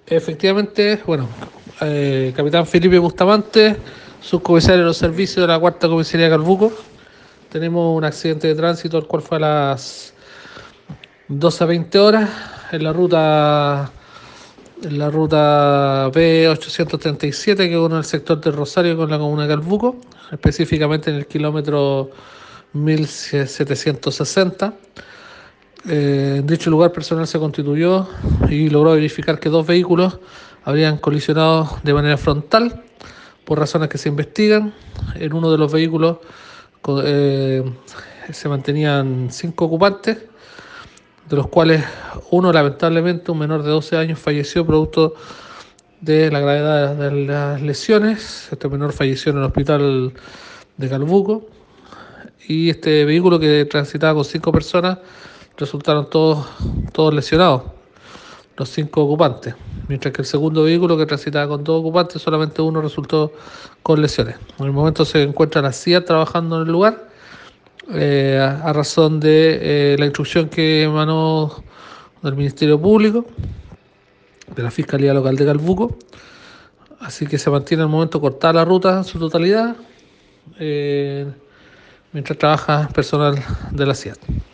Efectivamente, bueno, capitán Felipe Bustamante, subcomisario de los servicios de la cuarta comisaría de Calbuco. Tenemos un accidente de tránsito, el cual fue a las 12:20 horas en la ruta B837, que une el sector del Rosario con la comuna de Calbuco, específicamente en el kilómetro 1760. En dicho lugar, personal se constituyó y logró verificar que dos vehículos habrían colisionado de manera frontal por razones que se investigan. En uno de los vehículos eh, se mantenían 5 ocupantes, de los cuales uno, lamentablemente, un menor de 12 años, falleció producto de la gravedad de las lesiones. Este menor falleció en el hospital de Calbuco. Y este vehículo, que transitaba con 5 personas, resultaron todos lesionados, los 5 ocupantes, mientras que el segundo vehículo, que transitaba con 2 ocupantes, solamente uno resultó con lesiones. En el momento se encuentra la CIA trabajando en el lugar, a razón de la instrucción que emanó del Ministerio Público, de la Fiscalía Local de Calbuco. Así que se mantiene al momento cortada la ruta en su totalidad, mientras trabaja personal de la CIA.